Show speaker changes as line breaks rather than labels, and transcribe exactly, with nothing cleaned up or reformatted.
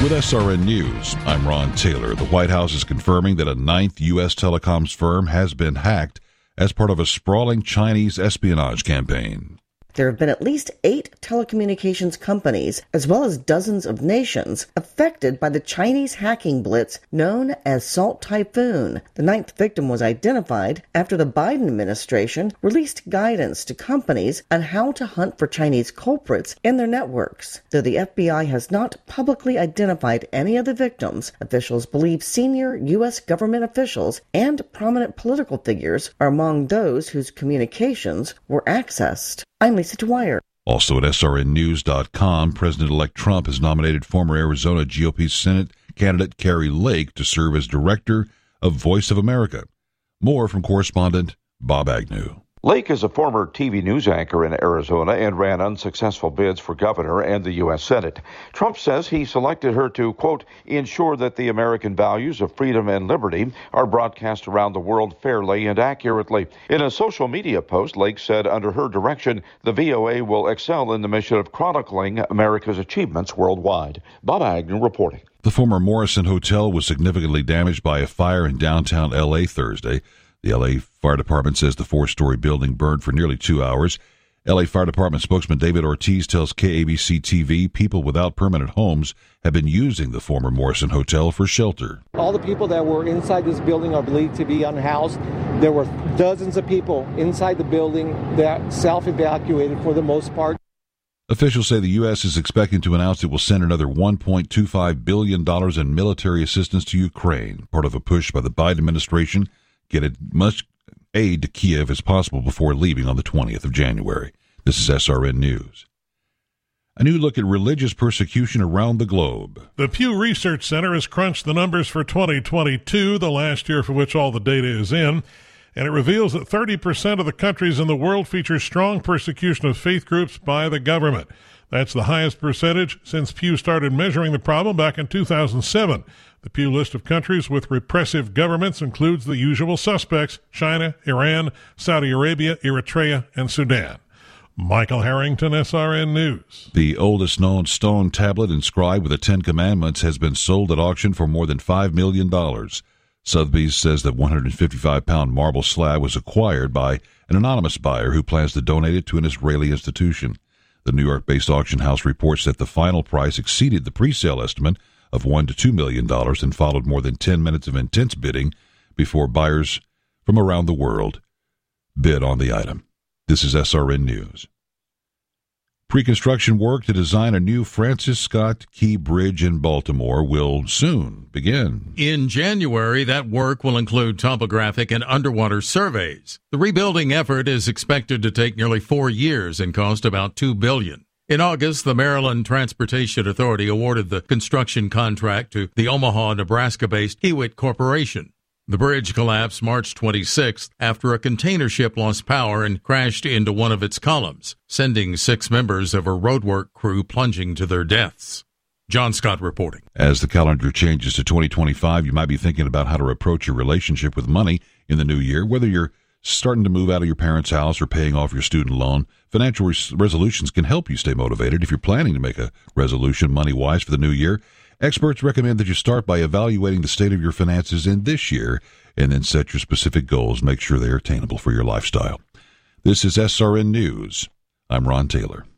With S R N News, I'm Ron Taylor. The White House is confirming that a ninth U S telecoms firm has been hacked as part of a sprawling Chinese espionage campaign.
There have been at least eight telecommunications companies, as well as dozens of nations, affected by the Chinese hacking blitz known as Salt Typhoon. The ninth victim was identified after the Biden administration released guidance to companies on how to hunt for Chinese culprits in their networks. Though the F B I has not publicly identified any of the victims, officials believe senior U S government officials and prominent political figures are among those whose communications were accessed. I'm Lisa Dwyer.
Also at S R N news dot com, President-elect Trump has nominated former Arizona G O P Senate candidate Kari Lake to serve as director of Voice of America. More from correspondent Bob Agnew.
Lake is a former T V news anchor in Arizona and ran unsuccessful bids for governor and the U S Senate. Trump says he selected her to, quote, ensure that the American values of freedom and liberty are broadcast around the world fairly and accurately. In a social media post, Lake said under her direction, the V O A will excel in the mission of chronicling America's achievements worldwide. Bob Agnew reporting.
The former Morrison Hotel was significantly damaged by a fire in downtown L A Thursday. The L A Fire Department says the four-story building burned for nearly two hours. L A Fire Department spokesman David Ortiz tells K A B C T V people without permanent homes have been using the former Morrison Hotel for shelter.
All the people that were inside this building are believed to be unhoused. There were dozens of people inside the building that self-evacuated for the most part.
Officials say the U S is expecting to announce it will send another one point two five billion dollars in military assistance to Ukraine, part of a push by the Biden administration get as much aid to Kiev as possible before leaving on the twentieth of January. This is S R N News. A new look at religious persecution around the globe.
The Pew Research Center has crunched the numbers for twenty twenty-two, the last year for which all the data is in, and it reveals that thirty percent of the countries in the world feature strong persecution of faith groups by the government. That's the highest percentage since Pew started measuring the problem back in two thousand seven. The Pew list of countries with repressive governments includes the usual suspects: China, Iran, Saudi Arabia, Eritrea, and Sudan. Michael Harrington, S R N News.
The oldest known stone tablet inscribed with the Ten Commandments has been sold at auction for more than five million dollars. Sotheby's says that one hundred fifty-five pound marble slab was acquired by an anonymous buyer who plans to donate it to an Israeli institution. The New York-based auction house reports that the final price exceeded the pre-sale estimate of one to two million dollars and followed more than ten minutes of intense bidding before buyers from around the world bid on the item. This is S R N News. Pre-construction work to design a new Francis Scott Key Bridge in Baltimore will soon begin.
In January, that work will include topographic and underwater surveys. The rebuilding effort is expected to take nearly four years and cost about two billion dollars. In August, the Maryland Transportation Authority awarded the construction contract to the Omaha, Nebraska-based Hewitt Corporation. The bridge collapsed March twenty-sixth after a container ship lost power and crashed into one of its columns, sending six members of a roadwork crew plunging to their deaths. John Scott reporting.
As the calendar changes to twenty twenty-five, you might be thinking about how to approach your relationship with money in the new year, whether you're starting to move out of your parents' house or paying off your student loan. Financial res- resolutions can help you stay motivated. If you're planning to make a resolution money-wise for the new year, experts recommend that you start by evaluating the state of your finances in this year and then set your specific goals. Make sure they are attainable for your lifestyle. This is S R N News. I'm Ron Taylor.